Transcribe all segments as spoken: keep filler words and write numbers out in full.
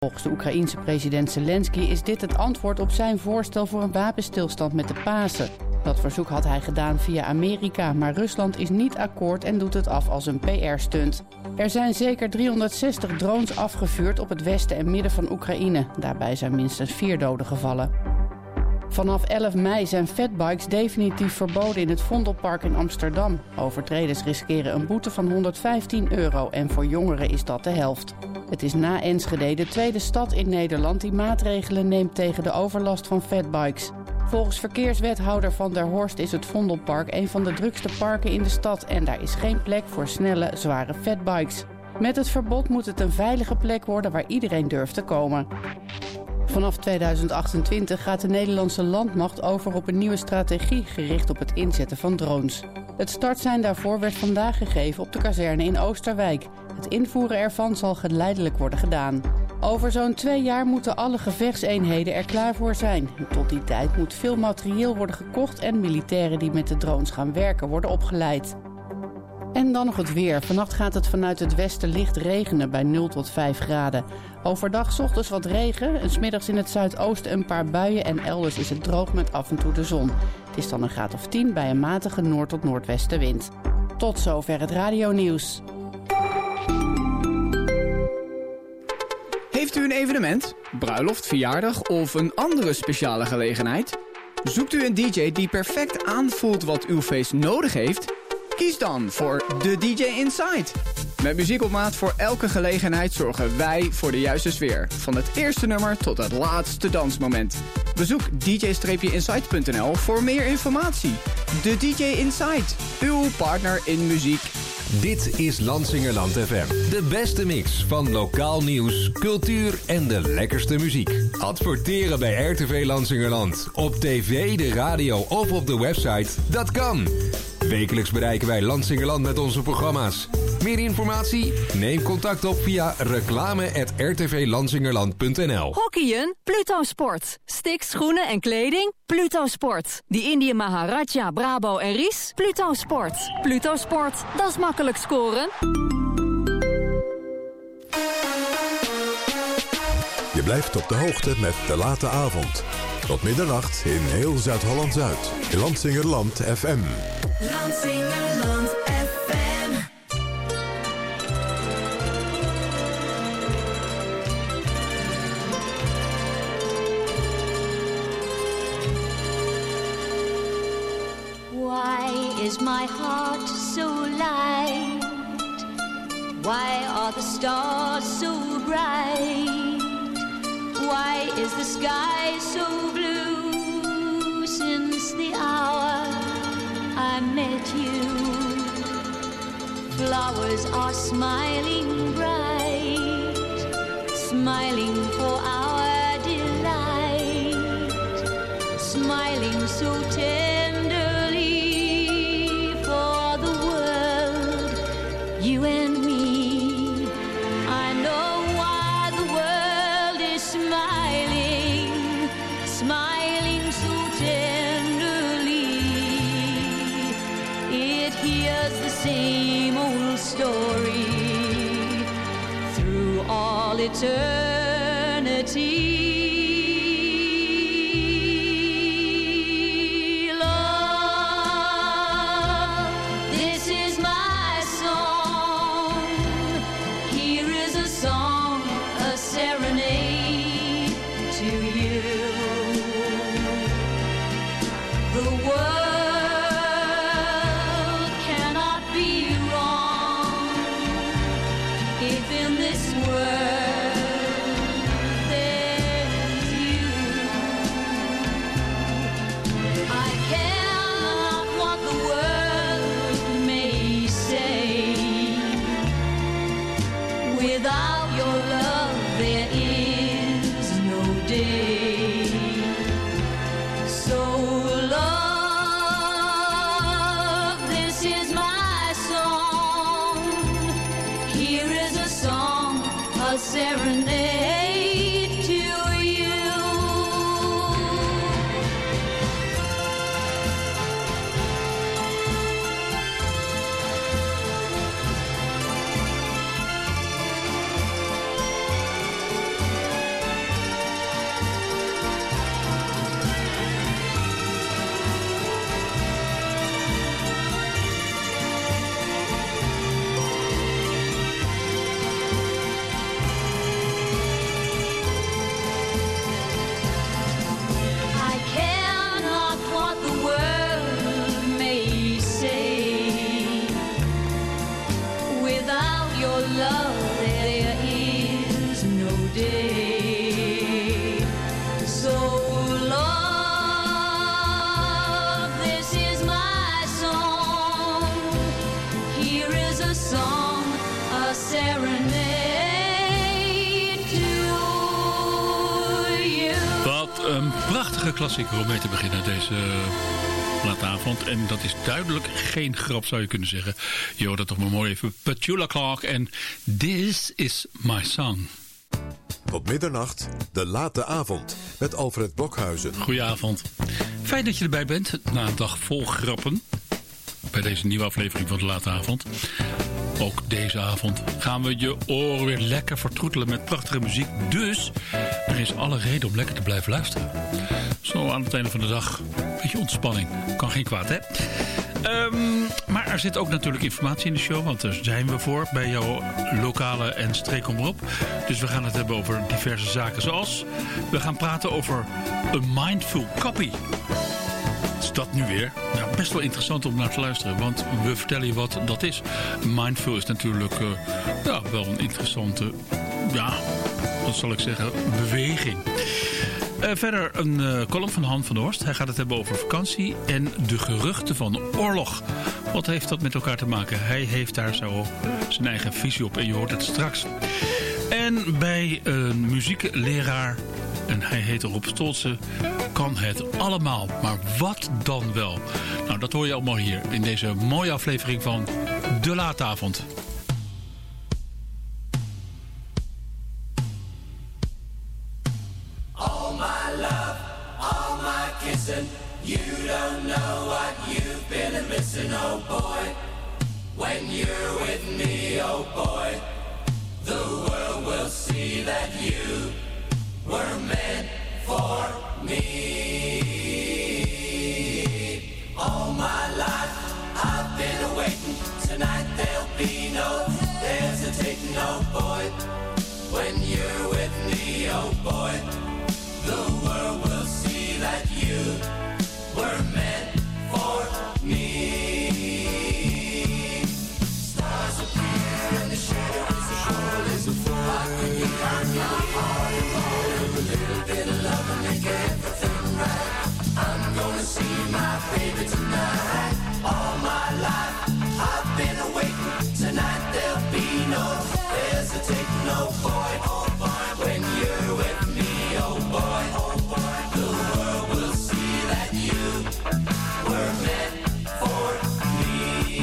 Volgens de Oekraïense president Zelensky is dit het antwoord op zijn voorstel voor een wapenstilstand met de Pasen. Dat verzoek had hij gedaan via Amerika, maar Rusland is niet akkoord en doet het af als een P R-stunt. Er zijn zeker driehonderdzestig drones afgevuurd op het westen en midden van Oekraïne. Daarbij zijn minstens vier doden gevallen. Vanaf elf mei zijn fatbikes definitief verboden in het Vondelpark in Amsterdam. Overtreders riskeren een boete van honderdvijftien euro en voor jongeren is dat de helft. Het is na Enschede de tweede stad in Nederland die maatregelen neemt tegen de overlast van fatbikes. Volgens verkeerswethouder Van der Horst is het Vondelpark een van de drukste parken in de stad en daar is geen plek voor snelle, zware fatbikes. Met het verbod moet het een veilige plek worden waar iedereen durft te komen. Vanaf tweeduizend achtentwintig gaat de Nederlandse landmacht over op een nieuwe strategie gericht op het inzetten van drones. Het startsein daarvoor werd vandaag gegeven op de kazerne in Oosterwijk. Het invoeren ervan zal geleidelijk worden gedaan. Over zo'n twee jaar moeten alle gevechtseenheden er klaar voor zijn. Tot die tijd moet veel materieel worden gekocht en militairen die met de drones gaan werken worden opgeleid. En dan nog het weer. Vannacht gaat het vanuit het westen licht regenen bij nul tot vijf graden. Overdag 's ochtends wat regen en 's middags in het zuidoosten een paar buien en elders is het droog met af en toe de zon. Het is dan een graad of tien bij een matige noord- tot noordwestenwind. Tot zover het radionieuws. Heeft u een evenement, bruiloft, verjaardag of een andere speciale gelegenheid? Zoekt u een D J die perfect aanvoelt wat uw feest nodig heeft? Kies dan voor de D J Inside. Met muziek op maat voor elke gelegenheid zorgen wij voor de juiste sfeer. Van het eerste nummer tot het laatste dansmoment. Bezoek d j inside punt n l voor meer informatie. De D J Inside, uw partner in muziek. Dit is Lansingerland F M. De beste mix van lokaal nieuws, cultuur en de lekkerste muziek. Adverteren bij R T V Lansingerland. Op tv, de radio of op de website. Dat kan. Wekelijks bereiken wij Lansingerland met onze programma's. Meer informatie? Neem contact op via reclame at r t v lansingerland punt n l. Hockeyen? Pluto Sport. Sticks, schoenen en kleding? Pluto Sport. Die Indië Maharaja, Brabo en Ries? Pluto Sport. Pluto Sport, dat is makkelijk scoren. Je blijft op de hoogte met De Late Avond. Tot middernacht in heel Zuid-Holland-Zuid. Lansingerland F M. Lansingerland F M. Why is my heart so light? Why are the stars so bright? Why is the sky so blue since the hour I met you? Flowers are smiling bright, smiling for our delight, smiling so tenderly for the world, you and me. I know why the world is smiling, smiling so tenderly. It hears the same old story through all eternity. If in this world there say. So love, this is my song. Here is a song, a serenade to you. Wat een prachtige klassieker om mee te beginnen deze late avond. En dat is duidelijk geen grap, zou je kunnen zeggen. Je hoort het toch maar mooi even. Petula Clark en This is my song. Tot middernacht, de late avond, met Alfred Blokhuizen. Goedenavond. Fijn dat je erbij bent, na een dag vol grappen. Bij deze nieuwe aflevering van de late avond. Ook deze avond gaan we je oren weer lekker vertroetelen met prachtige muziek. Dus er is alle reden om lekker te blijven luisteren. Zo aan het einde van de dag, een beetje ontspanning. Kan geen kwaad, hè? Um, maar er zit ook natuurlijk informatie in de show, want daar zijn we voor bij jouw lokale en streekomroep. Dus we gaan het hebben over diverse zaken, zoals we gaan praten over een mindful copy. Wat is dat nu weer? Nou, best wel interessant om naar te luisteren, want we vertellen je wat dat is. Mindful is natuurlijk uh, ja, wel een interessante, ja, wat zal ik zeggen, beweging. Uh, verder een uh, column van Han van der Horst. Hij gaat het hebben over vakantie en de geruchten van oorlog. Wat heeft dat met elkaar te maken? Hij heeft daar zo zijn eigen visie op en je hoort het straks. En bij een muziekleraar, en hij heet Rob Stolze, kan het allemaal. Maar wat dan wel? Nou, dat hoor je allemaal hier in deze mooie aflevering van De Late Avond. You don't know what you've been missing, oh boy. When you're with me, oh boy, the world will see that you were meant for me. All my life I've been waiting. Tonight there'll be no hesitating, oh boy. When you're with me, oh boy, the world will see that you were meant for me. Stars appear and the shadows are cold as a fall. I can hear my heart and roll. A little bit of love and make everything right. I'm gonna see my baby tonight. All my life I've been waiting. Tonight there'll be no hesitating, oh boy, oh boy. When you're with me, oh boy, oh boy, the world will see that you were meant for me.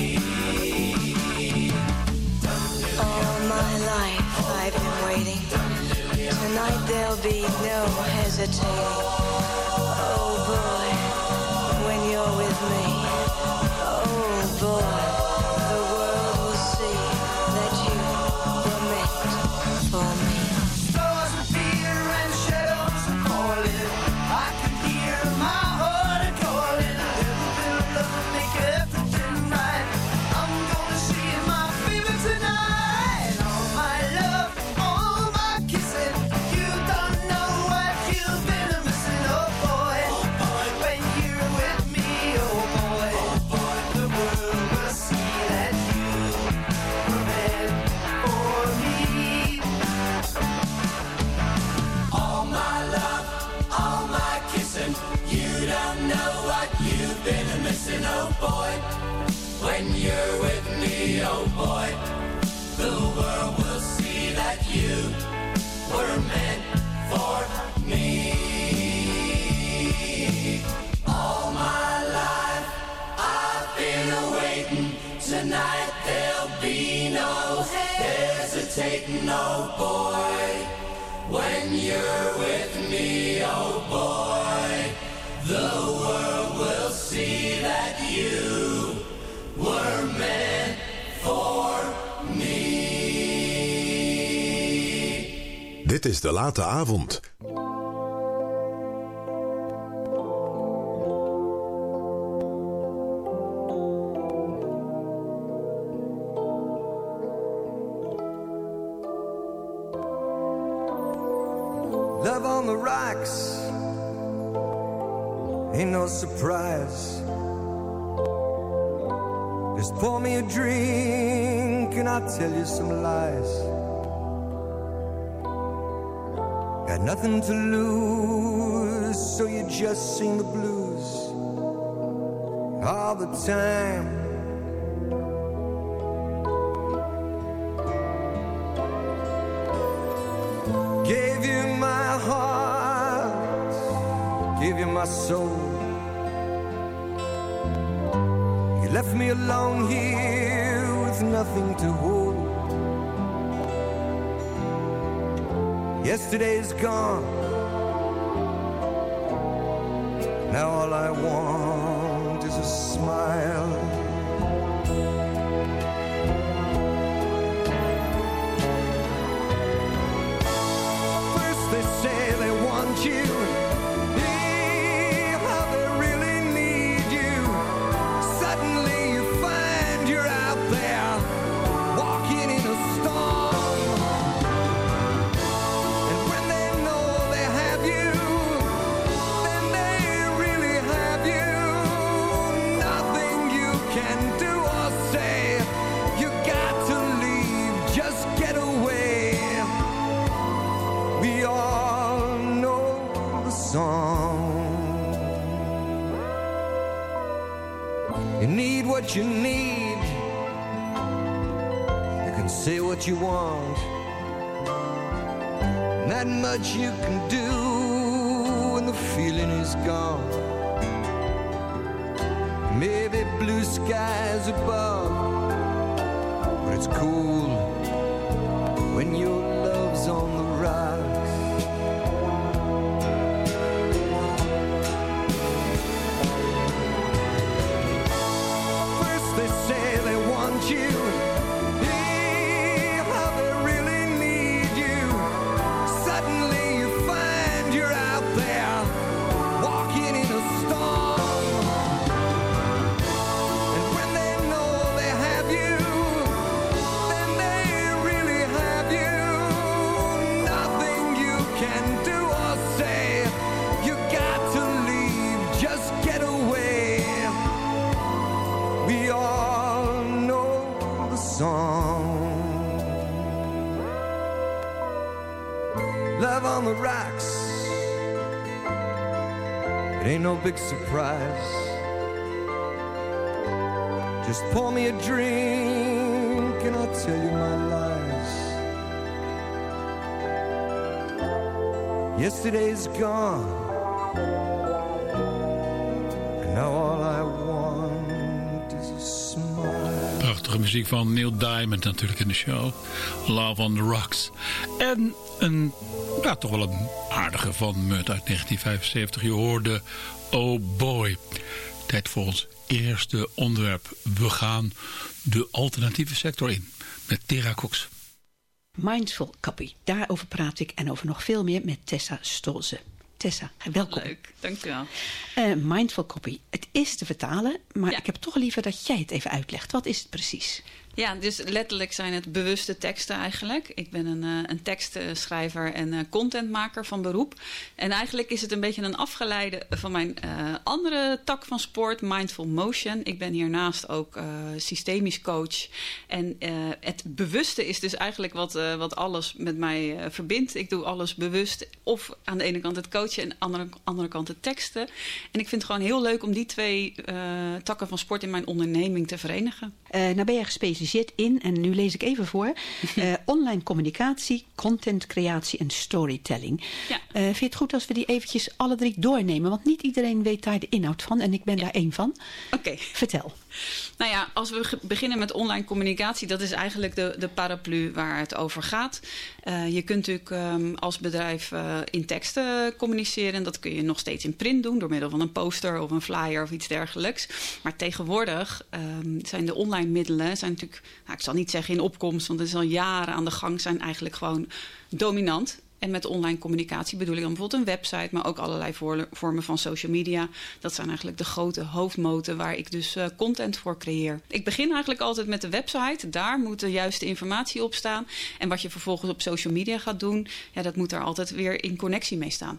All my life I've been waiting. Tonight there'll be no hesitating. Oh boy, when you're with me. Oh boy, the world will see that you were meant for me. Stars appear and shadows are calling. I can hear my heart calling. A little bit of love will make everything right. I'm gonna see my baby tonight. All my love, all my kissing. You don't know what you've been missing, oh boy. Oh boy, when you're with me, oh boy, oh boy, the world will see that you were meant for me. All my love, all my kissing. You don't know what you've been missing, oh boy. When you're with me, oh boy, the world will see that you were meant for me. All my life I've been waiting. Tonight there'll be no hesitating, oh boy. When you're with me, oh boy, the world will see that you were meant for me. Dit is De Late Avond. Love on the rocks ain't no surprise. Just pour me a drink and I'll tell you some lies. Got nothing to lose, so you just sing the blues all the time. Gave you my heart, gave you my soul. You left me alone here with nothing to hold. Yesterday's gone. Now all I want is a smile. First they say they want you, see how they really need you. Suddenly you find you're out there walking in a storm. And when they know they have you, then they really have you. Nothing you can do or say. You got to leave, just get away. We all know the song. You need what you need. You can say what you want. Not much you can do when the feeling is gone. Maybe blue skies above, but it's cool when your love's on the rocks. First they say they want you, see how they really need you. Suddenly you find you're out there walking in a storm. And when they know they have you, then they really have you. Nothing you can do or say. You got to leave, just get away. We all know the song. Love on the rocks. It ain't no big surprise. Just pour me a drink and I'll tell you my lies. Yesterday's gone, and now all I want is a smile. Prachtige muziek van Neil Diamond natuurlijk in de show. Love on the Rocks. En een, ja, toch wel een aardige van Mutt uit negentien vijfenzeventig. Je hoorde Oh Boy. Tijd voor ons eerste onderwerp. We gaan de alternatieve sector in met Tera Cox. Mindful Copy, daarover praat ik en over nog veel meer met Tessa Stolze. Tessa, welkom. Leuk, dankjewel. Uh, Mindful Copy, het is te vertalen, maar ja. ik heb toch liever dat jij het even uitlegt. Wat is het precies? Ja, dus letterlijk zijn het bewuste teksten eigenlijk. Ik ben een, uh, een tekstschrijver en uh, contentmaker van beroep. En eigenlijk is het een beetje een afgeleide van mijn uh, andere tak van sport, Mindful Motion. Ik ben hiernaast ook uh, systemisch coach. En uh, het bewuste is dus eigenlijk wat, uh, wat alles met mij uh, verbindt. Ik doe alles bewust. Of aan de ene kant het coachen en aan de andere, andere kant het teksten. En ik vind het gewoon heel leuk om die twee uh, takken van sport in mijn onderneming te verenigen. Uh, nou ben je gespecialiseerd in, en nu lees ik even voor, uh, online communicatie, contentcreatie en storytelling. Ja. Uh, vind je het goed als we die eventjes alle drie doornemen? Want niet iedereen weet daar de inhoud van en ik ben ja. daar één van. Oké. Okay. Vertel. Nou ja, als we beginnen met online communicatie, dat is eigenlijk de, de paraplu waar het over gaat. Uh, je kunt natuurlijk um, als bedrijf uh, in teksten communiceren. En dat kun je nog steeds in print doen door middel van een poster of een flyer of iets dergelijks. Maar tegenwoordig um, zijn de online middelen, zijn natuurlijk, nou, ik zal niet zeggen in opkomst, want het is al jaren aan de gang, zijn eigenlijk gewoon dominant. En met online communicatie bedoel ik dan bijvoorbeeld een website, maar ook allerlei vormen van social media. Dat zijn eigenlijk de grote hoofdmoten waar ik dus uh, content voor creëer. Ik begin eigenlijk altijd met de website. Daar moet de juiste informatie op staan. En wat je vervolgens op social media gaat doen, ja, dat moet daar altijd weer in connectie mee staan.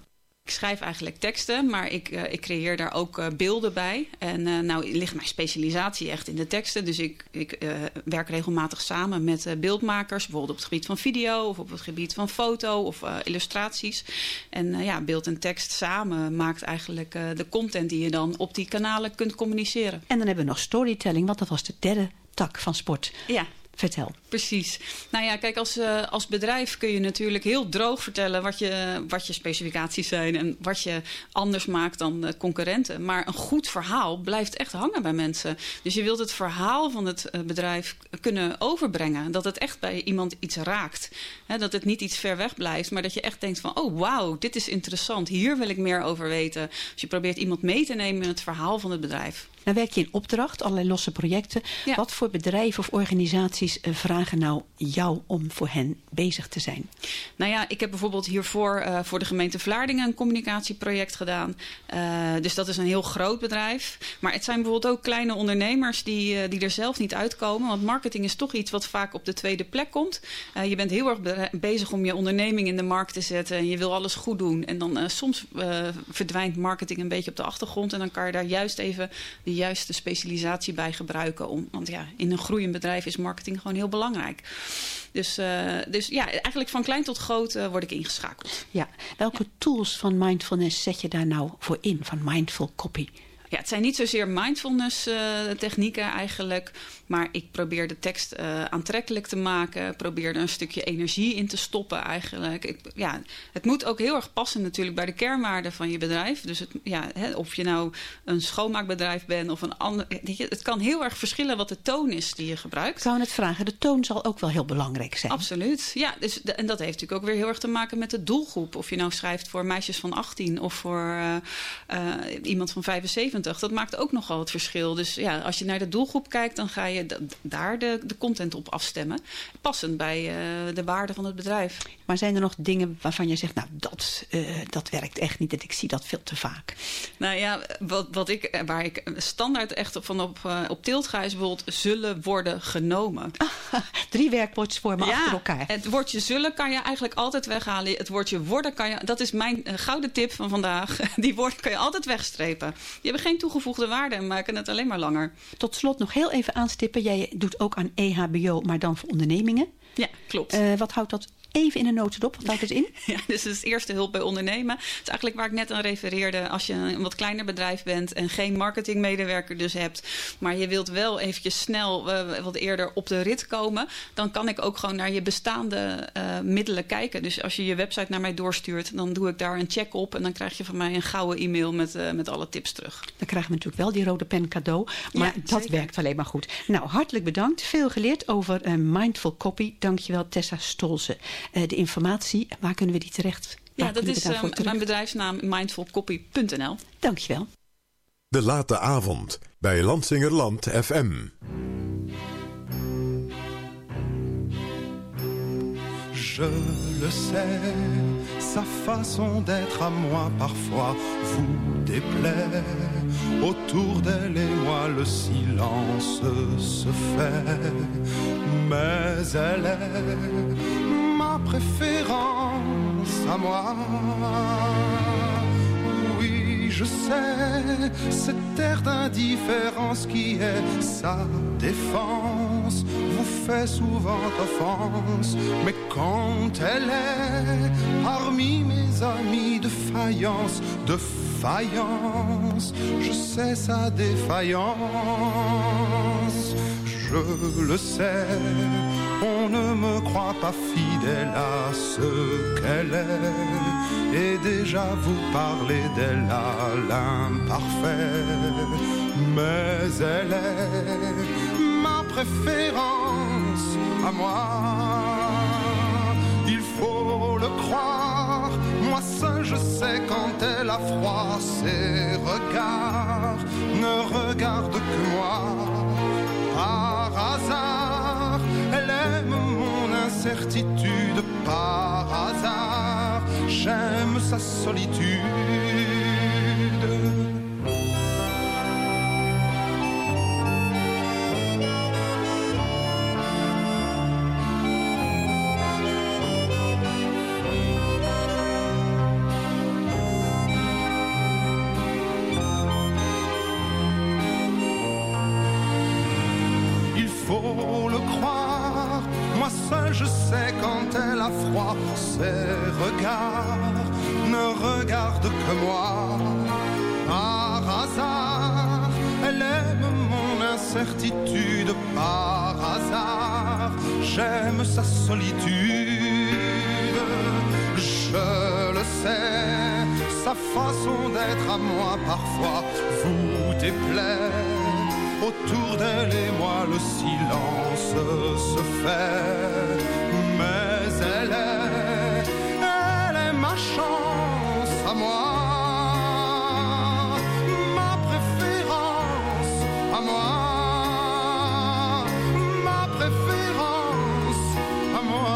ik schrijf eigenlijk teksten, maar ik, uh, ik creëer daar ook uh, beelden bij. En uh, nou ligt mijn specialisatie echt in de teksten. Dus ik, ik uh, werk regelmatig samen met uh, beeldmakers. Bijvoorbeeld op het gebied van video of op het gebied van foto of uh, illustraties. En uh, ja, beeld en tekst samen maakt eigenlijk uh, de content die je dan op die kanalen kunt communiceren. En dan hebben we nog storytelling, want dat was de derde tak van sport. Ja. Vertel. Precies. Nou ja, kijk, als, uh, als bedrijf kun je natuurlijk heel droog vertellen wat je, wat je specificaties zijn en wat je anders maakt dan uh, concurrenten. Maar een goed verhaal blijft echt hangen bij mensen. Dus je wilt het verhaal van het uh, bedrijf kunnen overbrengen. Dat het echt bij iemand iets raakt. He, dat het niet iets ver weg blijft, maar dat je echt denkt van, oh wauw, dit is interessant. Hier wil ik meer over weten. Dus je probeert iemand mee te nemen in het verhaal van het bedrijf. Dan werk je in opdracht, allerlei losse projecten. Ja. Wat voor bedrijven of organisaties uh, vragen nou jou om voor hen bezig te zijn? Nou ja, ik heb bijvoorbeeld hiervoor uh, voor de gemeente Vlaardingen een communicatieproject gedaan. Uh, dus dat is een heel groot bedrijf. Maar het zijn bijvoorbeeld ook kleine ondernemers die, uh, die er zelf niet uitkomen. Want marketing is toch iets wat vaak op de tweede plek komt. Uh, je bent heel erg be- bezig om je onderneming in de markt te zetten. En je wil alles goed doen. En dan uh, soms uh, verdwijnt marketing een beetje op de achtergrond. En dan kan je daar juist even de juiste specialisatie bij gebruiken. Om, want ja, in een groeiend bedrijf is marketing gewoon heel belangrijk. Dus, uh, dus ja, eigenlijk van klein tot groot uh, word ik ingeschakeld. Ja, welke ja. tools van mindfulness zet je daar nou voor in, van mindful copy? Ja, het zijn niet zozeer mindfulness uh, technieken eigenlijk. Maar ik probeer de tekst uh, aantrekkelijk te maken. Probeer er een stukje energie in te stoppen eigenlijk. Ik, ja, het moet ook heel erg passen natuurlijk bij de kernwaarden van je bedrijf. Dus het, ja, hè, of je nou een schoonmaakbedrijf bent of een ander. Het kan heel erg verschillen wat de toon is die je gebruikt. Ik zou het vragen, de toon zal ook wel heel belangrijk zijn. Absoluut. Ja, dus de, en dat heeft natuurlijk ook weer heel erg te maken met de doelgroep. Of je nou schrijft voor meisjes van achttien of voor uh, uh, iemand van vijfenzeventig. Dat maakt ook nogal het verschil. Dus ja, als je naar de doelgroep kijkt, dan ga je d- daar de, de content op afstemmen. Passend bij uh, de waarde van het bedrijf. Maar zijn er nog dingen waarvan je zegt, nou, dat, uh, dat werkt echt niet en ik zie dat veel te vaak? Nou ja, wat, wat ik, waar ik standaard echt van op, uh, op tilt ga, is bijvoorbeeld zullen worden genomen. Ah, drie werkwoordsvormen ja, achter elkaar. Het woordje zullen kan je eigenlijk altijd weghalen. Het woordje worden kan je, dat is mijn uh, gouden tip van vandaag. Die woorden kan je altijd wegstrepen. Je hebt geen toegevoegde waarde en maken het alleen maar langer. Tot slot nog heel even aanstippen. Jij doet ook aan E H B O, maar dan voor ondernemingen. Ja, klopt. Uh, wat houdt dat even in een notendop? Wat houdt het in? Ja, dus het is eerste hulp bij ondernemen. Het is eigenlijk waar ik net aan refereerde. Als je een wat kleiner bedrijf bent en geen marketingmedewerker dus hebt, maar je wilt wel eventjes snel uh, wat eerder op de rit komen, dan kan ik ook gewoon naar je bestaande uh, middelen kijken. Dus als je je website naar mij doorstuurt, dan doe ik daar een check op en dan krijg je van mij een gouden e-mail met, uh, met alle tips terug. Dan krijgen we natuurlijk wel die rode pen cadeau, maar ja, dat werkt alleen maar goed. Nou, hartelijk bedankt. Veel geleerd over uh, mindful copy. Dankjewel, Tessa Stolze. Uh, de informatie, waar kunnen we die terecht? Ja, dat is uh, mijn bedrijfsnaam mindful copy punt n l. Dankjewel. De late avond bij Lansingerland F M. Je le sais, sa façon d'être à moi parfois vous déplaît. Autour d'elle et moi le silence se fait. Mais elle est ma préférence à moi. Oui, je sais, cet air d'indifférence qui est sa défense vous fait souvent offense. Mais quand elle est parmi mes amis de faïence, de faïence, je sais sa défaillance. Je le sais, on ne me croit pas fidèle à ce qu'elle est. Et déjà vous parlez d'elle à l'imparfait. Mais elle est ma préférence à moi. Il faut le croire, moi seul je sais quand elle a froid. Ses regards ne regardent que moi. Par hasard, elle aime mon incertitude. Par hasard, j'aime sa solitude. je sais quand elle a froid, ses regards ne regardent que moi. Par hasard, elle aime mon incertitude. Par hasard, j'aime sa solitude. Je le sais, sa façon d'être à moi parfois vous déplaît. Autour d'elle et moi le silence se fait. Mais elle est, elle est ma chance à moi. Ma préférence à moi. Ma préférence à moi.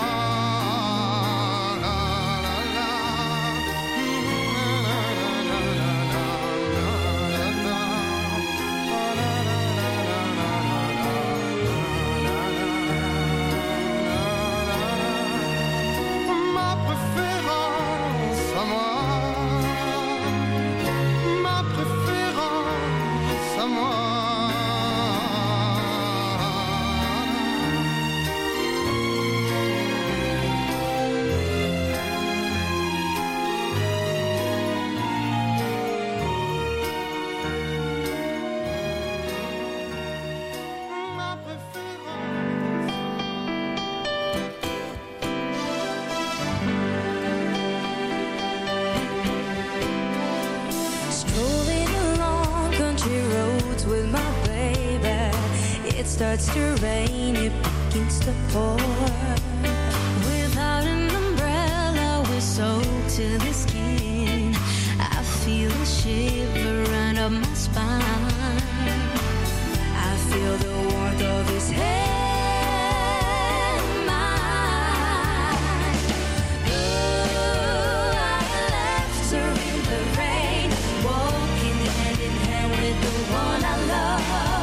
It starts to rain, it begins to pour. Without an umbrella, we're soaked to the skin. I feel a shiver run up my spine. I feel the warmth of his hand in mine. Ooh, I left her in the rain, walking hand in hand with the one I love.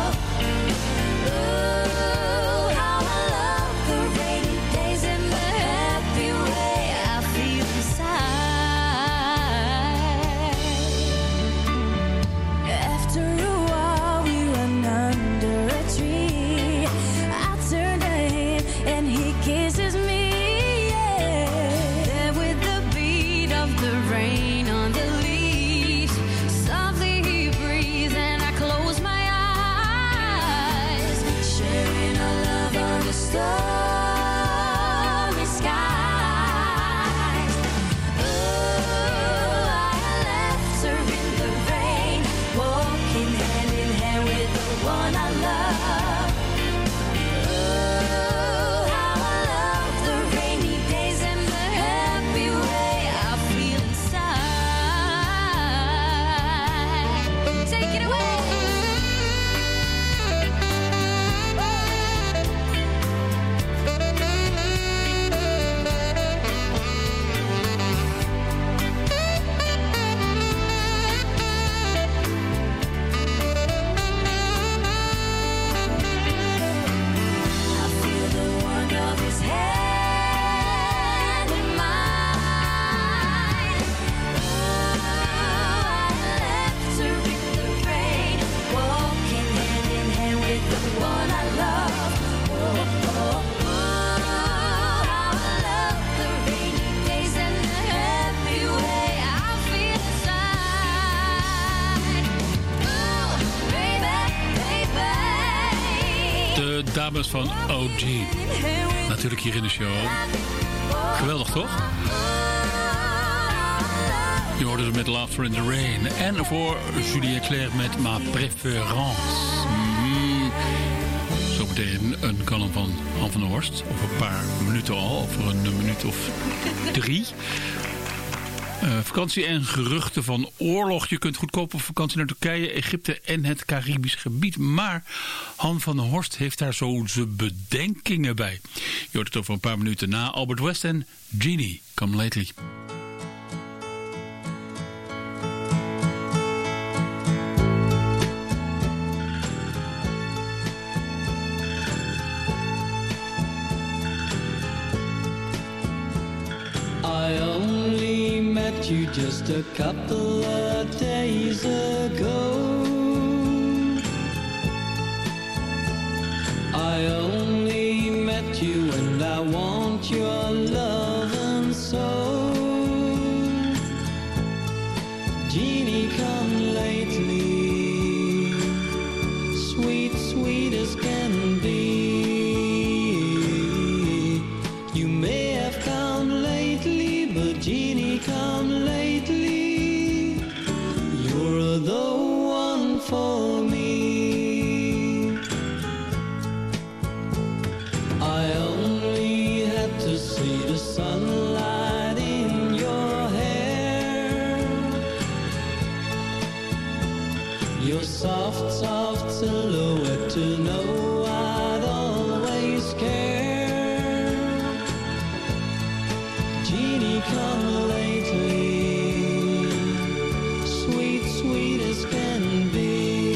Dames van O G. Natuurlijk hier in de show. Geweldig, toch? Je hoorde ze met Laughter in the Rain. En voor Julien Clerc met Ma Préférence. Mm-hmm. Zometeen een column van Han van der Horst. Over een paar minuten al. Over een minuut of drie. Uh, vakantie en geruchten van oorlog. Je kunt goedkoop op vakantie naar Turkije, Egypte en het Caribisch gebied. Maar Han van der Horst heeft daar zo zijn bedenkingen bij. Je hoort het over een paar minuten na Albert West en Genie, Come Lately. You just a couple of days ago. I only met you and I Jeannie, come lately, sweet, sweet as can be. You may have come lately, but Jeannie, come lately. You're the one for me. I only had to see the sunlight in your hair, your soft, soft silhouette to know I'd always care. Jeannie, come lately, sweet, sweet as can be.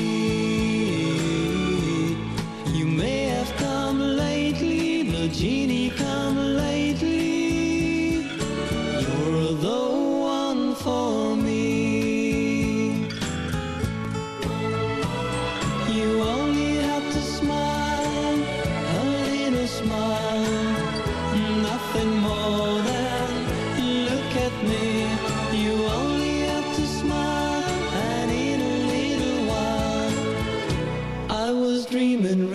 You may have come lately, but Jeannie, come lately. You're the one for me. You only have to smile, a little smile, nothing more than look at me. You only have to smile, and in a little while I was dreaming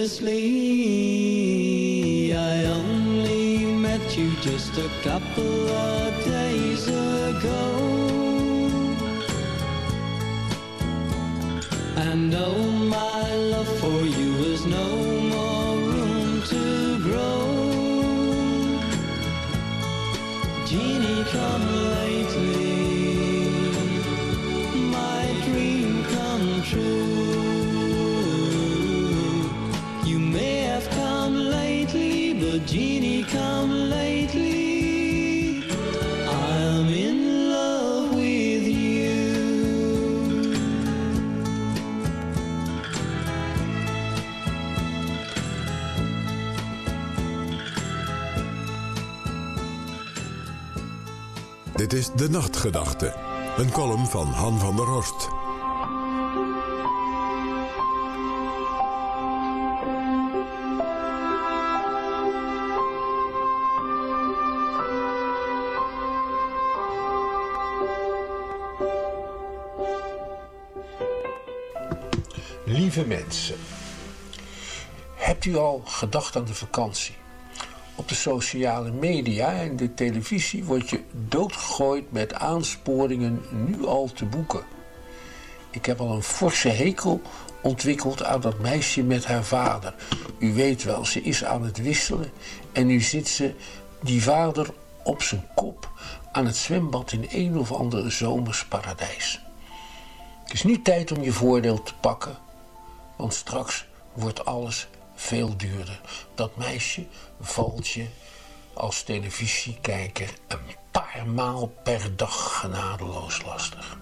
recklessly. I only met you just a couple of days ago, and oh, my love for you has no more room to grow. Jeannie, come lately, my dream come true. You may have come lately, but Jeannie, come lately. I'm in love with you. Dit is De Nachtgedachte, een column van Han van der Horst. Lieve mensen, hebt u al gedacht aan de vakantie? Op de sociale media en de televisie word je doodgegooid met aansporingen nu al te boeken. Ik heb al een forse hekel ontwikkeld aan dat meisje met haar vader. U weet wel, ze is aan het wisselen en nu zit ze, die vader, op zijn kop aan het zwembad in een of andere zomers paradijs. Het is nu tijd om je voordeel te pakken, want straks wordt alles veel duurder. Dat meisje valt je als televisiekijker een paar maal per dag genadeloos lastig.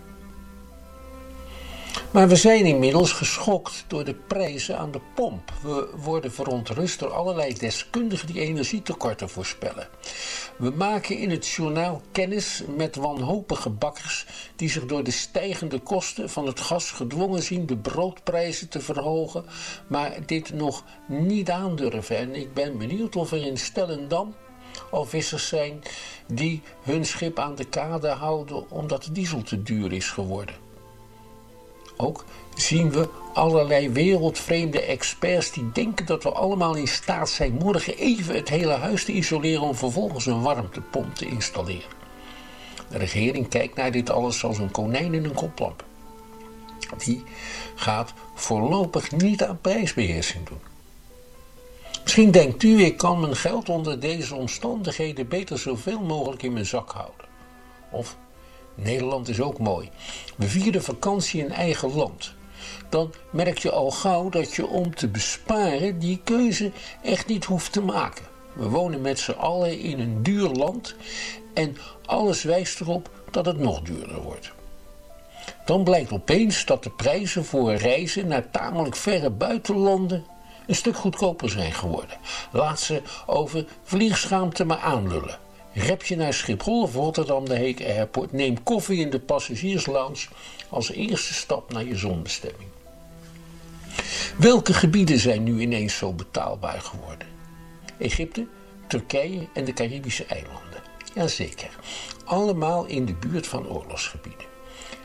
Maar we zijn inmiddels geschokt door de prijzen aan de pomp. We worden verontrust door allerlei deskundigen die energietekorten voorspellen. We maken in het journaal kennis met wanhopige bakkers die zich door de stijgende kosten van het gas gedwongen zien de broodprijzen te verhogen, maar dit nog niet aandurven. En ik ben benieuwd of er in Stellendam al vissers zijn die hun schip aan de kade houden omdat de diesel te duur is geworden. Ook zien we allerlei wereldvreemde experts die denken dat we allemaal in staat zijn morgen even het hele huis te isoleren om vervolgens een warmtepomp te installeren. De regering kijkt naar dit alles als een konijn in een koplamp. Die gaat voorlopig niet aan prijsbeheersing doen. Misschien denkt u, ik kan mijn geld onder deze omstandigheden beter zoveel mogelijk in mijn zak houden. Of Nederland is ook mooi. We vieren vakantie in eigen land. Dan merk je al gauw dat je om te besparen die keuze echt niet hoeft te maken. We wonen met z'n allen in een duur land en alles wijst erop dat het nog duurder wordt. Dan blijkt opeens dat de prijzen voor reizen naar tamelijk verre buitenlanden een stuk goedkoper zijn geworden. Laat ze over vliegschaamte maar aanlullen. Rep je naar Schiphol of Rotterdam de Heek Airport, neem koffie in de passagierslounge als eerste stap naar je zonbestemming. Welke gebieden zijn nu ineens zo betaalbaar geworden? Egypte, Turkije en de Caribische eilanden. Jazeker, allemaal in de buurt van oorlogsgebieden.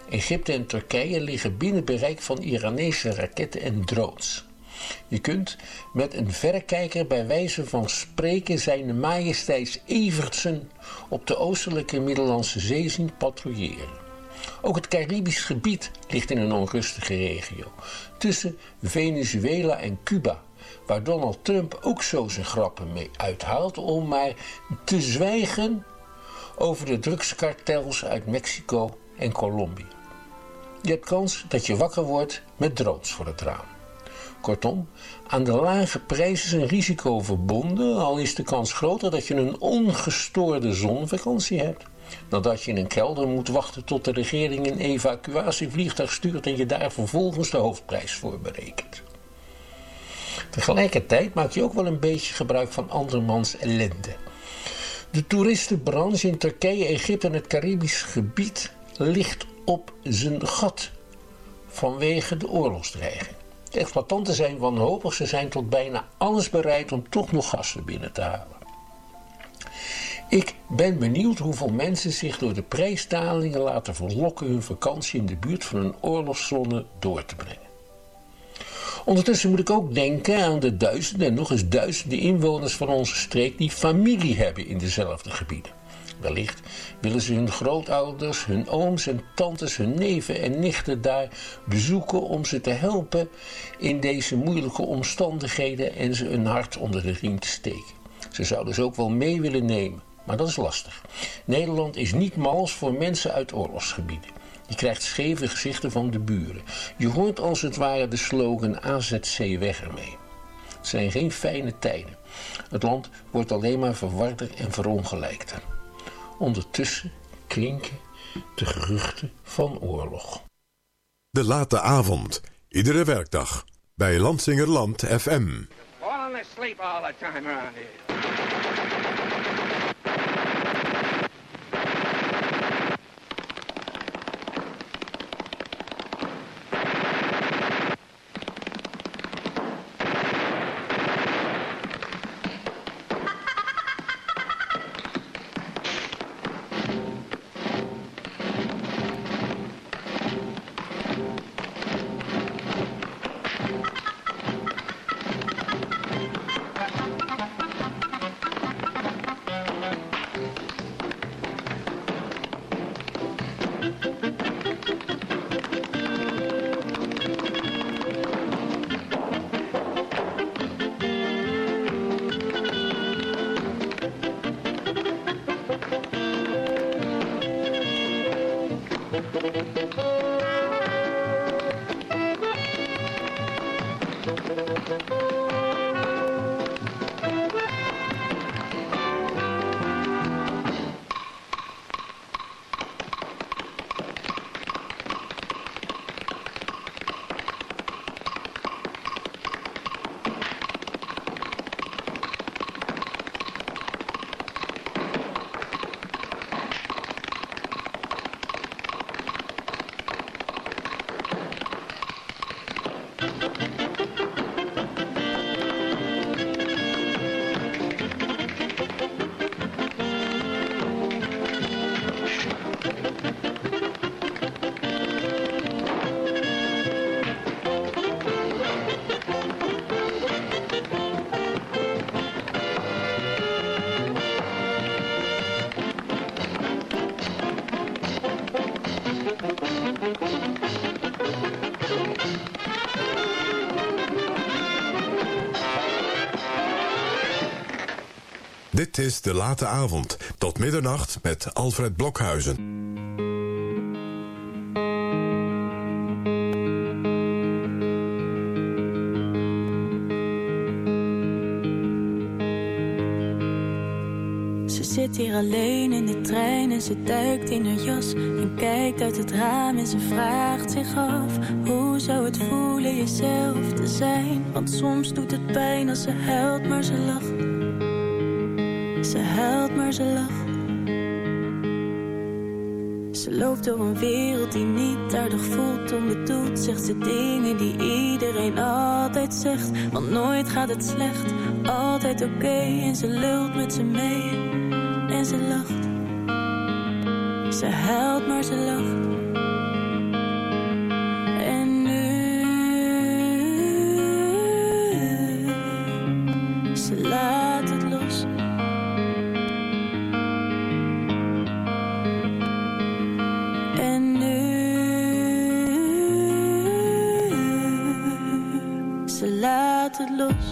Egypte en Turkije liggen binnen bereik van Iranese raketten en drones. Je kunt met een verrekijker bij wijze van spreken zijn majesteits Evertsen op de oostelijke Middellandse Zee zien patrouilleren. Ook het Caribisch gebied ligt in een onrustige regio, tussen Venezuela en Cuba, waar Donald Trump ook zo zijn grappen mee uithaalt, om maar te zwijgen over de drugskartels uit Mexico en Colombia. Je hebt kans dat je wakker wordt met drones voor het raam. Kortom, aan de lage prijs is een risico verbonden, al is de kans groter dat je een ongestoorde zonvakantie hebt, dan dat je in een kelder moet wachten tot de regering een evacuatievliegtuig stuurt en je daar vervolgens de hoofdprijs voor berekent. Tegelijkertijd maak je ook wel een beetje gebruik van andermans ellende. De toeristenbranche in Turkije, Egypte en het Caribisch gebied ligt op zijn gat vanwege de oorlogsdreiging. De exploitanten zijn wanhopig, ze zijn tot bijna alles bereid om toch nog gasten binnen te halen. Ik ben benieuwd hoeveel mensen zich door de prijsdalingen laten verlokken hun vakantie in de buurt van een oorlogszone door te brengen. Ondertussen moet ik ook denken aan de duizenden en nog eens duizenden inwoners van onze streek die familie hebben in dezelfde gebieden. Wellicht willen ze hun grootouders, hun ooms en tantes, hun neven en nichten daar bezoeken om ze te helpen in deze moeilijke omstandigheden en ze een hart onder de riem te steken. Ze zouden ze ook wel mee willen nemen, maar dat is lastig. Nederland is niet mals voor mensen uit oorlogsgebieden. Je krijgt scheve gezichten van de buren. Je hoort als het ware de slogan A Z C weg ermee. Het zijn geen fijne tijden. Het land wordt alleen maar verwarder en verongelijkter. Ondertussen klinken de geruchten van oorlog. De late avond, iedere werkdag, bij Lansingerland F M. Falling asleep all the time around here. Dit is De Late Avond, tot middernacht met Alfred Blokhuizen. Ze zit hier alleen in de trein en ze duikt in haar jas en kijkt uit het raam en ze vraagt zich af: hoe zou het voelen jezelf te zijn? Want soms doet het pijn als ze huilt, maar ze lacht. Ze huilt, maar ze lacht. Ze loopt door een wereld die niet aardig voelt. Onbedoeld zegt ze dingen die iedereen altijd zegt. Want nooit gaat het slecht, altijd oké. Okay. En ze lult met ze mee en ze lacht. Ze huilt, maar ze lacht. het los.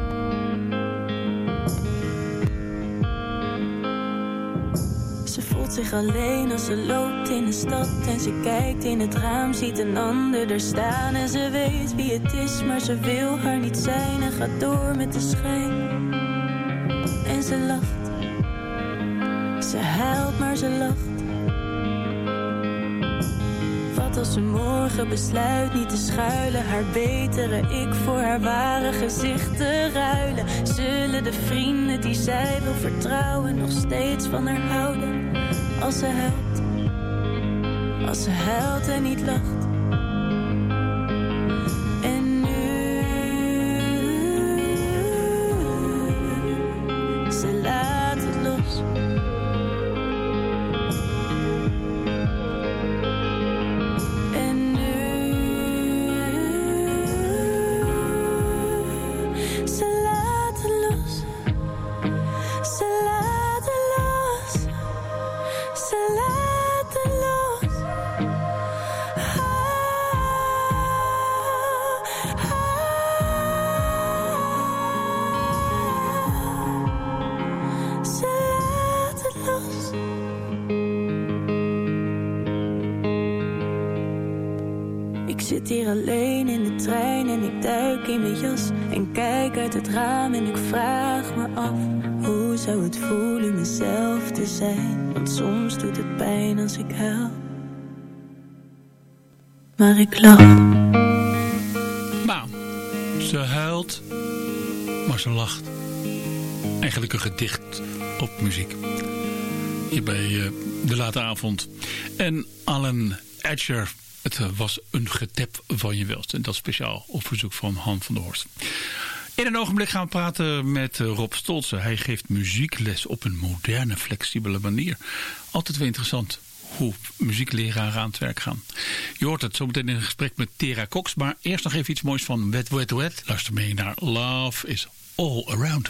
Ze voelt zich alleen als ze loopt in de stad. En ze kijkt in het raam, ziet een ander er staan. En ze weet wie het is, maar ze wil haar niet zijn. En gaat door met de schijn. En ze lacht. Ze huilt, maar ze lacht. Wat als ze morgen besluit niet te schuilen. Haar betere ik voor haar ware gezicht te ruilen. Zullen de vrienden die zij wil vertrouwen nog steeds van haar houden? Als ze huilt. Als ze huilt en niet lacht. En nu. Ze laat het los. Ik zit hier alleen in de trein en ik duik in mijn jas en kijk uit het raam en ik vraag me af, hoe zou het voelen mezelf te zijn? Want soms doet het pijn als ik huil, maar ik lach. Nou, ze huilt, maar ze lacht. Eigenlijk een gedicht op muziek. Hier bij uh, De Late Avond. En Alan Edger. Het was een getap van je welst. En dat speciaal op verzoek van Han van der Horst. In een ogenblik gaan we praten met Rob Stolze. Hij geeft muziekles op een moderne, flexibele manier. Altijd weer interessant hoe muziekleraren aan het werk gaan. Je hoort het zometeen in een gesprek met Tera Cox. Maar eerst nog even iets moois van Wet Wet Wet. Luister mee naar Love is All Around.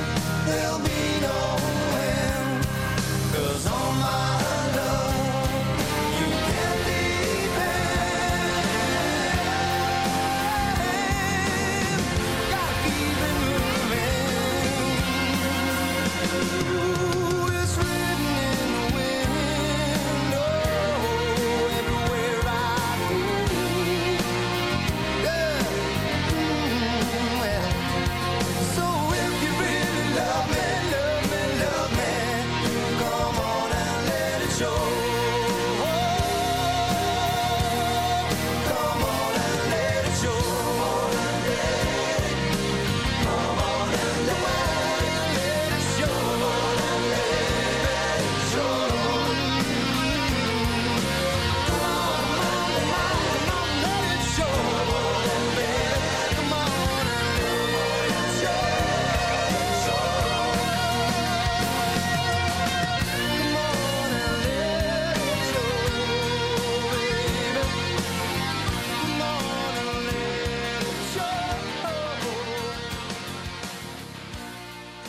All my love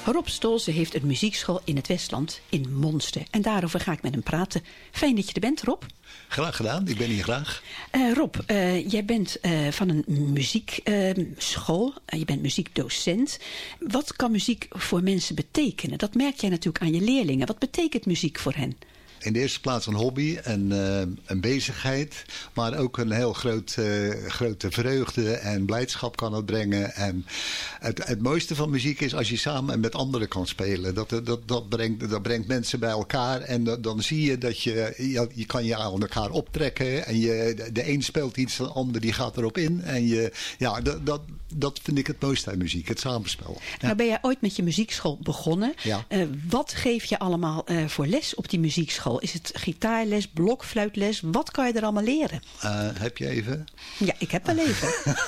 Rob Stolze heeft een muziekschool in het Westland, in Monster. En daarover ga ik met hem praten. Fijn dat je er bent, Rob. Graag gedaan, ik ben hier graag. Uh, Rob, uh, jij bent uh, van een muziekschool. Uh, uh, je bent muziekdocent. Wat kan muziek voor mensen betekenen? Dat merk jij natuurlijk aan je leerlingen. Wat betekent muziek voor hen? In de eerste plaats een hobby en uh, een bezigheid. Maar ook een heel groot, uh, grote vreugde en blijdschap kan het brengen. En het, het mooiste van muziek is als je samen met anderen kan spelen. Dat, dat, dat, brengt, dat brengt mensen bij elkaar. En dat, dan zie je dat je, je, je kan je aan elkaar optrekken. En je, de, de een speelt iets, de ander die gaat erop in. En je, ja, dat, dat, dat vind ik het mooiste aan muziek, het samenspel. Ja. Nou ben jij ooit met je muziekschool begonnen. Ja. Uh, wat geef je allemaal uh, voor les op die muziekschool? Is het gitaarles, blokfluitles? Wat kan je er allemaal leren? Uh, heb je even? Ja, ik heb wel even.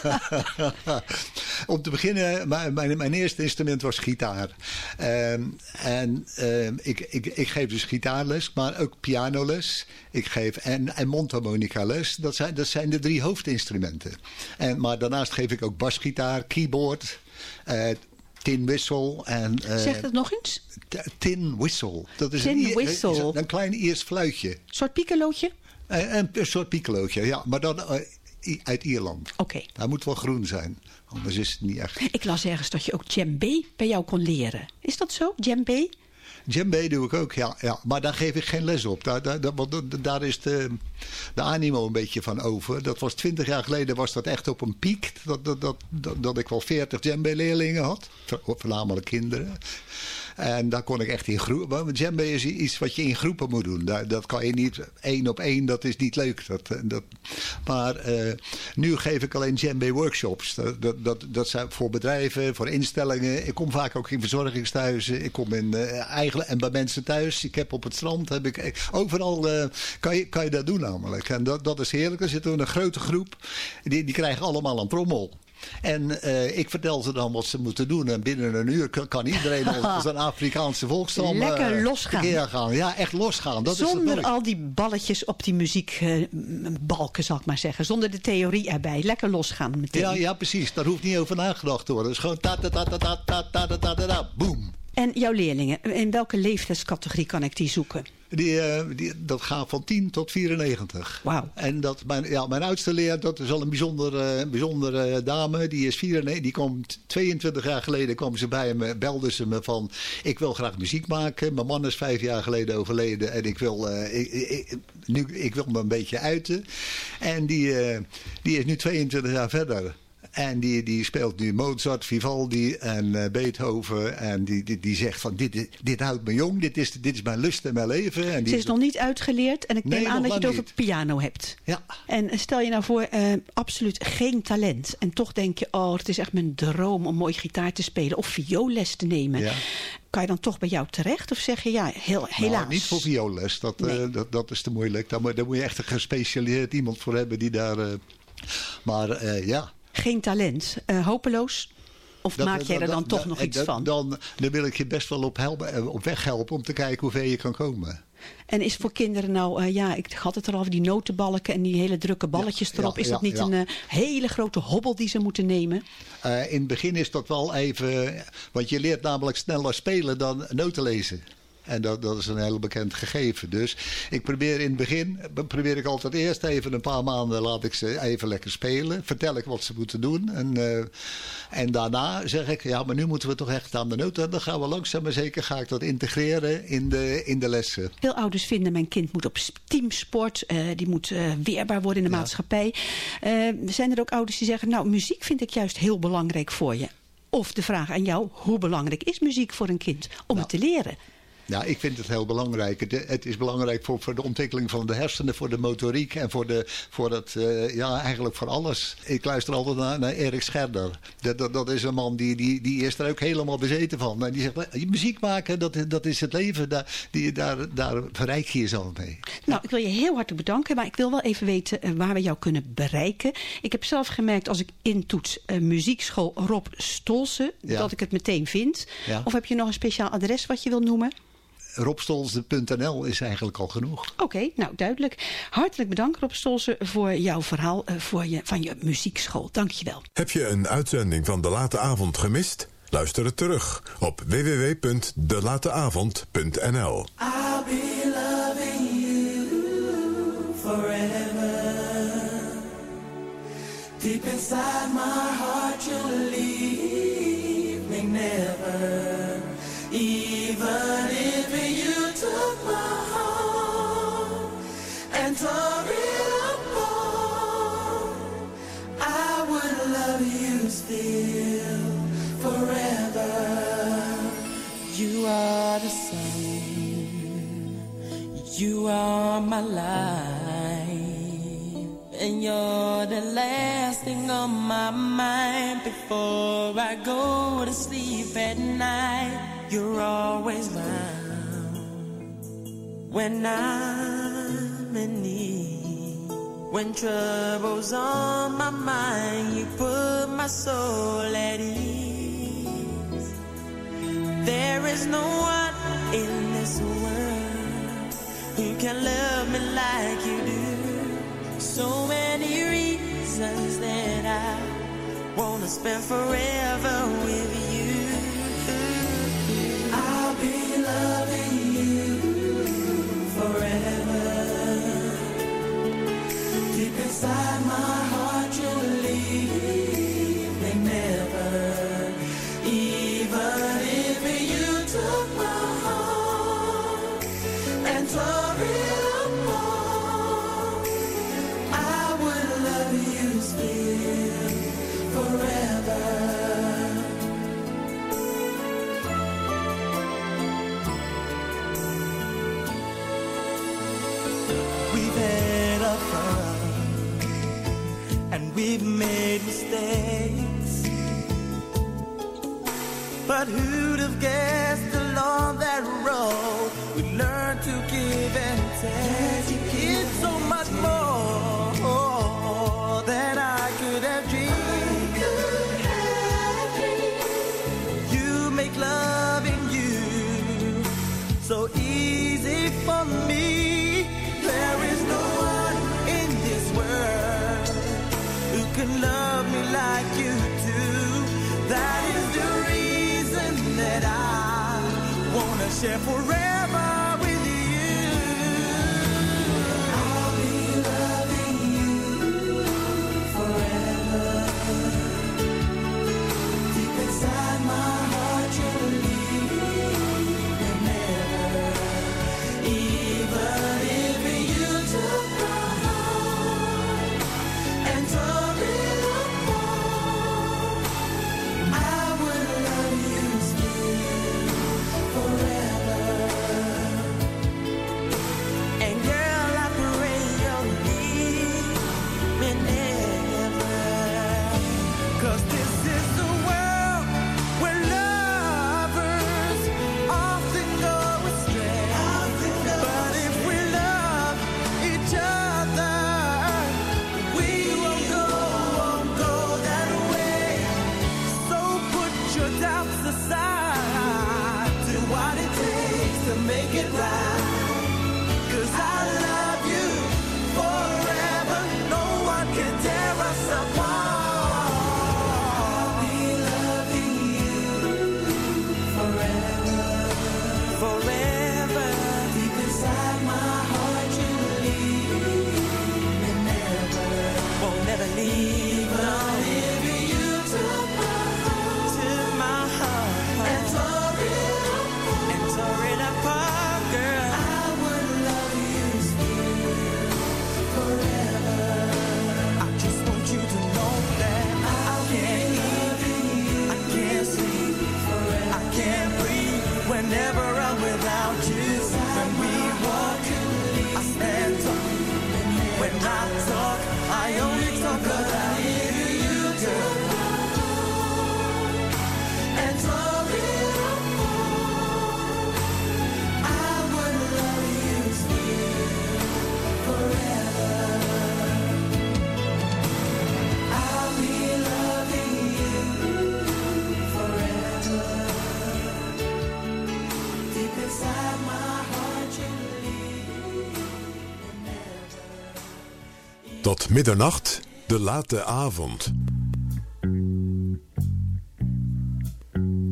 Om te beginnen, mijn, mijn, mijn eerste instrument was gitaar. Um, en um, ik, ik, ik geef dus gitaarles, maar ook pianoles. Ik geef en, en mondharmonica les. Dat zijn, dat zijn de drie hoofdinstrumenten. En, maar daarnaast geef ik ook basgitaar, keyboard, uh, tin whistle. En, uh, zeg dat nog eens? Tin whistle. Dat is tin een, whistle. Is een, een klein Iers fluitje. Een soort piccolootje? Uh, een, een soort piccolootje, ja. Maar dan uh, uit Ierland. Oké. Okay. Hij moet wel groen zijn. Anders is het niet echt. Ik las ergens dat je ook djembe bij jou kon leren. Is dat zo? Djembe? Djembe doe ik ook, ja, ja. Maar daar geef ik geen les op. Daar, daar, daar, daar is de, de animo een beetje van over. Dat was twintig jaar geleden was dat echt op een piek. Dat, dat, dat, dat, dat ik wel veertig djembe-leerlingen had. Voornamelijk kinderen. En daar kon ik echt in groepen. Djembe is iets wat je in groepen moet doen. Dat, dat kan je niet één op één, dat is niet leuk. Dat, dat, maar uh, nu geef ik alleen djembe workshops. Dat, dat, dat, dat zijn voor bedrijven, voor instellingen. Ik kom vaak ook in verzorgingstehuizen. Ik kom in uh, eigen, en bij mensen thuis. Ik heb op het strand. Heb ik, overal uh, kan, je, kan je dat doen namelijk. En dat, dat is heerlijk. Er zitten een grote groep. Die, die krijgen allemaal een trommel. En uh, ik vertel ze dan wat ze moeten doen. En binnen een uur kan iedereen als een Afrikaanse volksstam lekker uh, losgaan. gaan. Ja, echt losgaan. Dat Zonder is al die balletjes op die muziekbalken, uh, zal ik maar zeggen. Zonder de theorie erbij. Lekker losgaan meteen. Ja, ja, precies. Daar hoeft niet over nagedacht te worden. Het is gewoon ta ta ta ta ta ta ta ta ta ta ta boom. En jouw leerlingen, in welke leeftijdscategorie kan ik die zoeken? Die, uh, die, dat gaat van tien tot vierennegentig. Wauw. En dat mijn, ja, mijn oudste leer, dat is al een bijzondere, uh, bijzondere uh, dame. Die is vierennegentig. Die komt tweeëntwintig jaar geleden kwam ze bij me, belde ze me van, ik wil graag muziek maken. Mijn man is vijf jaar geleden overleden en ik wil, uh, ik, ik, nu, ik wil me een beetje uiten. En die, uh, die is nu tweeëntwintig jaar verder. En die, die speelt nu Mozart, Vivaldi en uh, Beethoven. En die, die, die zegt van dit, dit houdt me jong, dit is, dit is mijn lust en mijn leven. En die Ze is nog niet uitgeleerd en ik neem nee, aan dat je het over niet. piano hebt. Ja. En stel je nou voor, uh, absoluut geen talent. En toch denk je, oh het is echt mijn droom om mooi gitaar te spelen of vioolles te nemen. Ja. Kan je dan toch bij jou terecht? Of zeg je ja, heel, helaas? Nou, niet voor vioolles, dat, nee. uh, dat, dat is te moeilijk. Daar moet, daar moet je echt een gespecialiseerd iemand voor hebben die daar... Uh, maar uh, ja... Geen talent. Uh, hopeloos? Of dat, maak jij er dan dat, toch dat, nog iets dat, van? Dan, dan wil ik je best wel op, helpen, op weg helpen om te kijken hoe ver je kan komen. En is voor kinderen nou, uh, ja, ik had het er al over die notenbalken en die hele drukke balletjes ja, erop. Ja, is dat ja, niet ja. een uh, hele grote hobbel die ze moeten nemen? Uh, in het begin is dat wel even, want je leert namelijk sneller spelen dan noten lezen. En dat, dat is een heel bekend gegeven. Dus ik probeer in het begin, probeer ik altijd eerst even een paar maanden, laat ik ze even lekker spelen. Vertel ik wat ze moeten doen. En, uh, en daarna zeg ik, ja, maar nu moeten we toch echt aan de noten. En dan gaan we langzaam maar zeker, ga ik dat integreren in de, in de lessen. Veel ouders vinden, mijn kind moet op teamsport. Uh, die moet uh, weerbaar worden in de ja. maatschappij. Uh, zijn er ook ouders die zeggen, nou, muziek vind ik juist heel belangrijk voor je. Of de vraag aan jou, hoe belangrijk is muziek voor een kind om nou. het te leren? Ja, ik vind het heel belangrijk. Het, het is belangrijk voor, voor de ontwikkeling van de hersenen, voor de motoriek en voor, de, voor het, uh, ja, eigenlijk voor alles. Ik luister altijd naar, naar Erik Scherder. Dat, dat, dat is een man die, die, die is er ook helemaal bezeten van. En die zegt, muziek maken, dat, dat is het leven. Daar, die, daar, daar verrijk je jezelf mee. Nou, ik wil je heel hartelijk bedanken, maar ik wil wel even weten uh, waar we jou kunnen bereiken. Ik heb zelf gemerkt, als ik intoets uh, muziekschool Rob Stolze, ja. dat ik het meteen vind. Ja. Of heb je nog een speciaal adres wat je wil noemen? rob stolze punt n l is eigenlijk al genoeg. Oké, okay, nou duidelijk. Hartelijk bedankt Rob Stolze voor jouw verhaal uh, voor je, van je muziekschool. Dank je wel. Heb je een uitzending van De Late Avond gemist? Luister het terug op w w w punt de late avond punt n l. I'll be loving you forever. Deep inside my heart you'll leave me never. Even if you took my heart and tore it apart, I would love you still forever. You are the sun, you are my life, and you're the last thing on my mind before I go to sleep at night. You're always round when I'm in need. When trouble's on my mind, you put my soul at ease. There is no one in this world who can love me like you do. So many reasons that I wanna spend forever with you. I'll be loving you forever. Deep inside my heart you'll leave me never. Even if you took my heart and tore it apart, I would love you still forever. We've had our fun and we've made mistakes, but who'd have guessed along that road we learn to give and take? It's so much more than I could have dreamed. You make loving you so easy for me. There is no one in this world who can love me like you do. That is the reason that I wanna share forever with you. I'll be loving you forever. Deep inside my heart you'll leave me never. Even if you took my heart and tore it apart, I would love you still forever. And girl, I pray you'll leave me never. 'Cause this is the world where lovers often go astray. But if we love each other, we won't go, won't go that way. So put your doubts aside, do what it takes to make it right. 'Cause I love you forever, no one can tear us apart. I'll be loving you forever, forever. Deep inside my heart you leave me never. Won't never leave, no. If you took my heart, took my heart and tore it apart, and tore it apart, girl, I would love you still forever. I just want you to know that I can't eat, I can't sleep, I can't breathe whenever I'm without you. When we walk, I stand up. When I talk, I only talk about you. You took my heart and tore it apart, I would love you still forever. I'll be loving you forever. Deep inside my heart you leave me never. Tot middernacht, de late avond.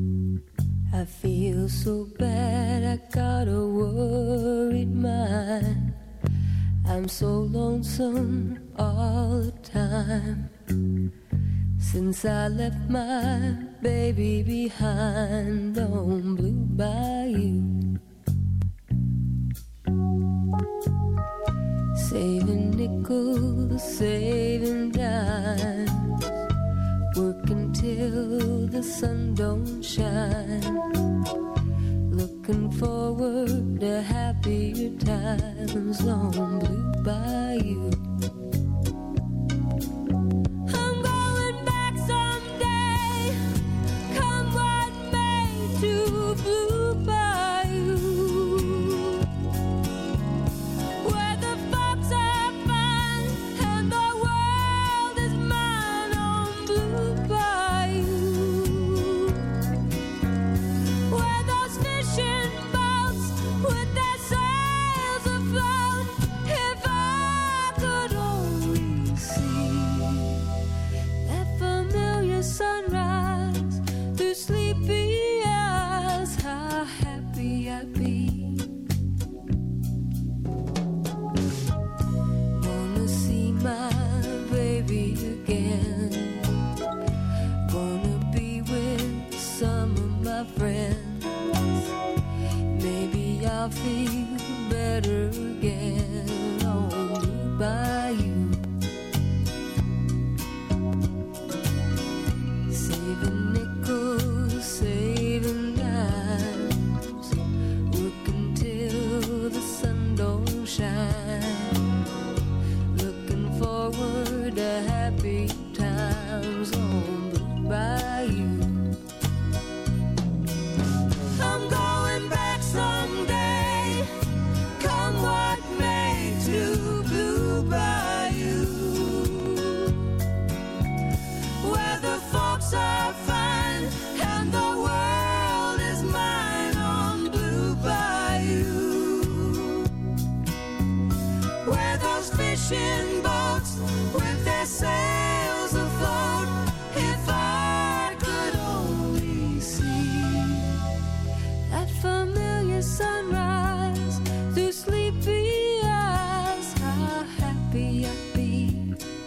feel so bad, I got a worried mind. I'm so lonesome all the time. Since I left my baby behind on Blue Bayou. Saving nickels, saving dimes, working till the sun don't shine, looking forward to happier times on Blue Bayou. I'm going back someday, come what may, to Blue Bayou, where the folks are fine and the world is mine on Blue Bayou, where those fishing boats with their sails afloat. If I could only see that familiar sunrise through sleepy eyes, how happy I'd be. Wanna see my baby again, wanna be with some of my friends. Maybe I'll feel better again on Blue Bayou. Saving nickels, saving dimes, working till the sun don't shine, looking forward to happy times on Blue Bayou. I'm going back someday, come what may, to Blue Bayou, where the folks are fine and the world is mine on Blue Bayou, where those fishing boats with their sails afloat. If I could only see that familiar sunrise through sleepy eyes, how happy I'd be.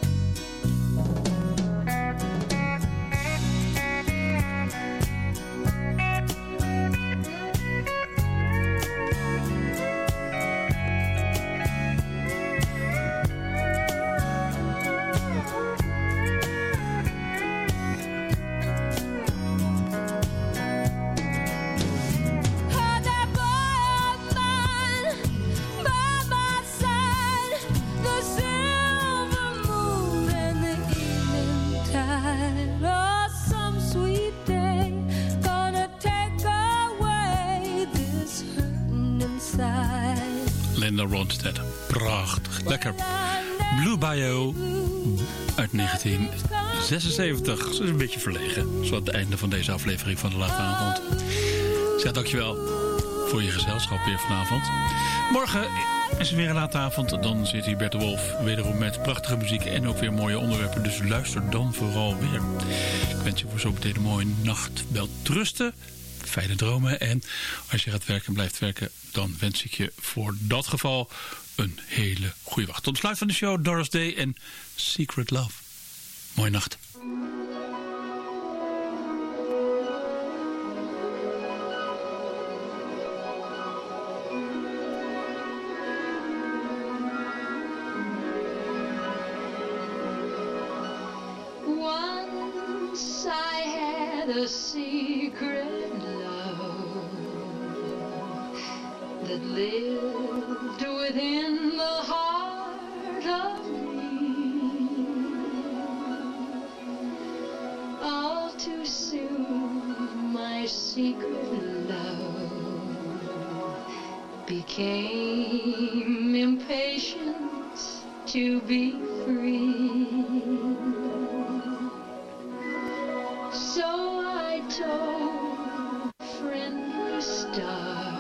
Had that boy of mine by my side, the silver moon and the evening tide. Oh, some sweet day gonna take away this hurting inside. Linda Ronstadt. Prachtig. Lekker. Blue Bayou uit negentien zesenzeventig. Ze is een beetje verlegen. Zo aan het einde van deze aflevering van de Late Avond. Zeg dankjewel voor je gezelschap weer vanavond. Morgen is er weer een Late Avond. Dan zit hier Bert de Wolf wederom met prachtige muziek en ook weer mooie onderwerpen. Dus luister dan vooral weer. Ik wens je voor zo meteen een mooie nacht. Wel rusten. Fijne dromen. En als je gaat werken en blijft werken, dan wens ik je voor dat geval een hele goede wacht. Tot de sluit van de show, Doris Day en Secret Love. Mooie nacht. Once I had a secret love that lived within the heart of me. All too soon my secret love became impatient to be free. So I told friendly star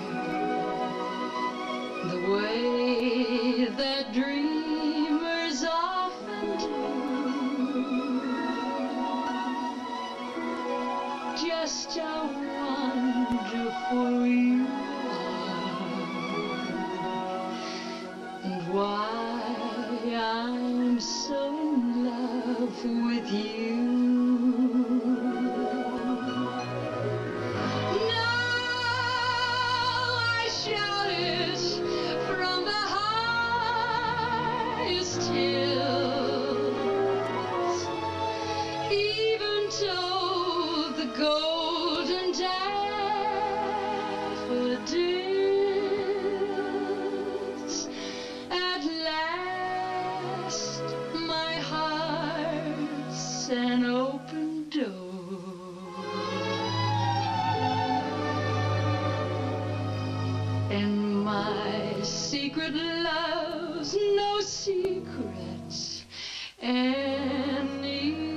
the way that dreamers often do, just a one And my secret love's no secrets anymore.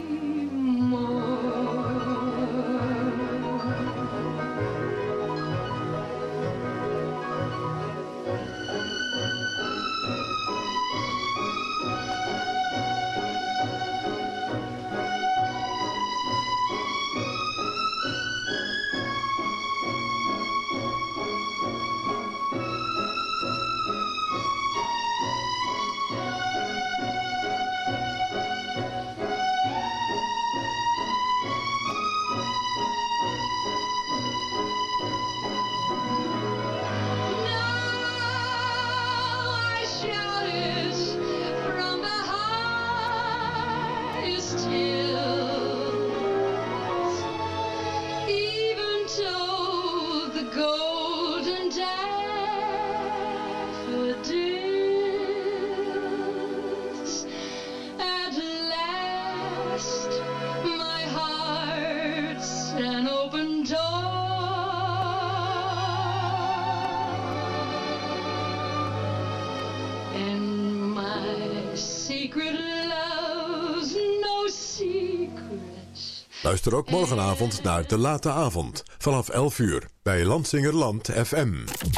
Luister ook morgenavond naar De Late Avond vanaf elf uur bij Landsingerland F M.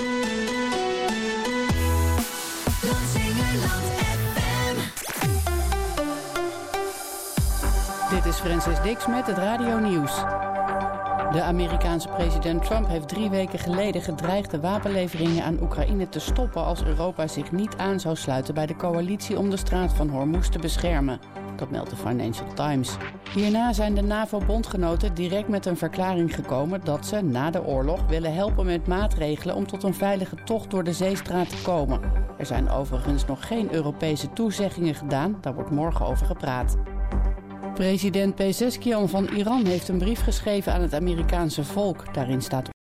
Dit is Francis Dix met het Radio Nieuws. De Amerikaanse president Trump heeft drie weken geleden gedreigd de wapenleveringen aan Oekraïne te stoppen als Europa zich niet aan zou sluiten bij de coalitie om de straat van Hormuz te beschermen. Dat meldt de Financial Times. Hierna zijn de NAVO-bondgenoten direct met een verklaring gekomen dat ze na de oorlog willen helpen met maatregelen om tot een veilige tocht door de zeestraat te komen. Er zijn overigens nog geen Europese toezeggingen gedaan, daar wordt morgen over gepraat. President Pezeshkian van Iran heeft een brief geschreven aan het Amerikaanse volk. Daarin staat